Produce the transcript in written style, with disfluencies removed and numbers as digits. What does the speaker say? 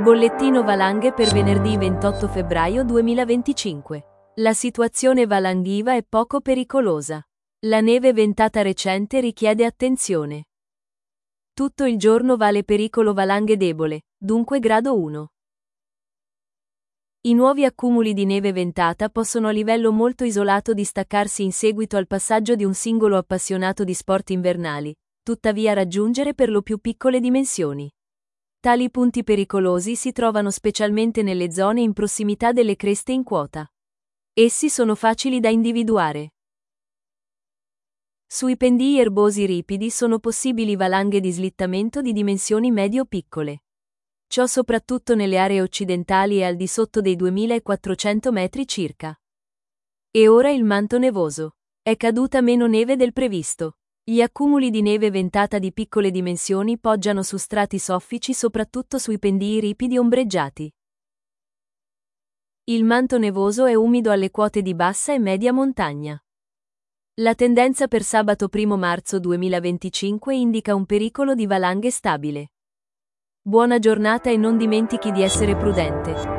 Bollettino valanghe per venerdì 28 febbraio 2025. La situazione valanghiva è poco pericolosa. La neve ventata recente richiede attenzione. Tutto il giorno vale pericolo valanghe debole, dunque grado 1. I nuovi accumuli di neve ventata possono a livello molto isolato distaccarsi in seguito al passaggio di un singolo appassionato di sport invernali, tuttavia raggiungere per lo più piccole dimensioni. Tali punti pericolosi si trovano specialmente nelle zone in prossimità delle creste in quota. Essi sono facili da individuare. Sui pendii erbosi ripidi sono possibili valanghe di slittamento di dimensioni medio-piccole. Ciò soprattutto nelle aree occidentali e al di sotto dei 2400 metri circa. E ora il manto nevoso. È caduta meno neve del previsto. Gli accumuli di neve ventata di piccole dimensioni poggiano su strati soffici soprattutto sui pendii ripidi ombreggiati. Il manto nevoso è umido alle quote di bassa e media montagna. La tendenza per sabato 1 marzo 2025 indica un pericolo di valanghe stabile. Buona giornata e non dimentichi di essere prudente.